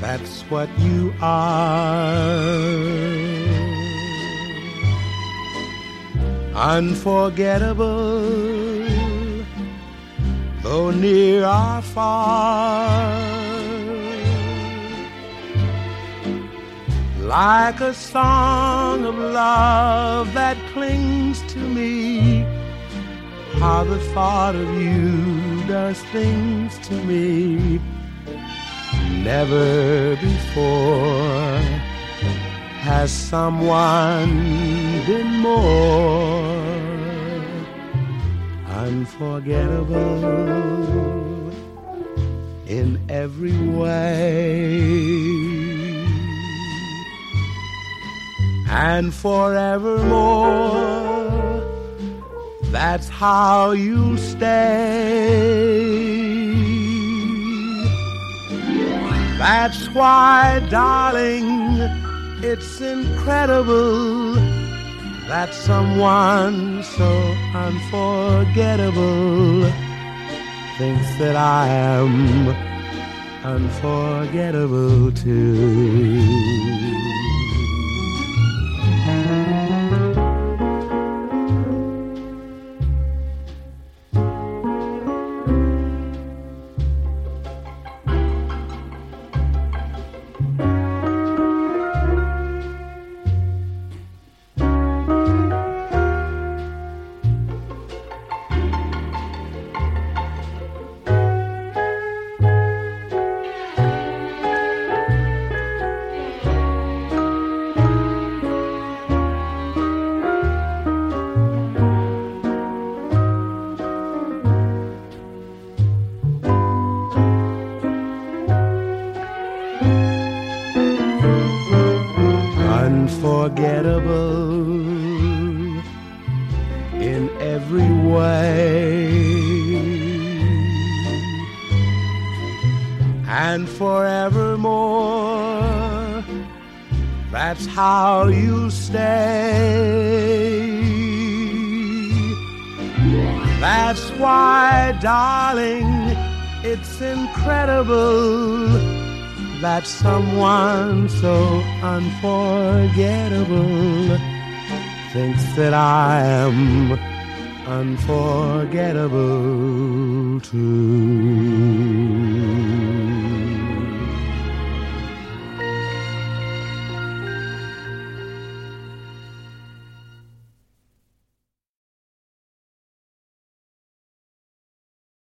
That's what you are. Unforgettable, though near or far, like a song of love that clings to me. How the thought of you does things to me. Never before has someone been more unforgettable in every way. And forevermore, that's how you'll stay. That's why, darling, it's incredible that someone so unforgettable thinks that I am unforgettable too. Unforgettable in every way, and forevermore, that's how you'll stay. That's why, darling, it's incredible that someone so unforgettable thinks that I am unforgettable too.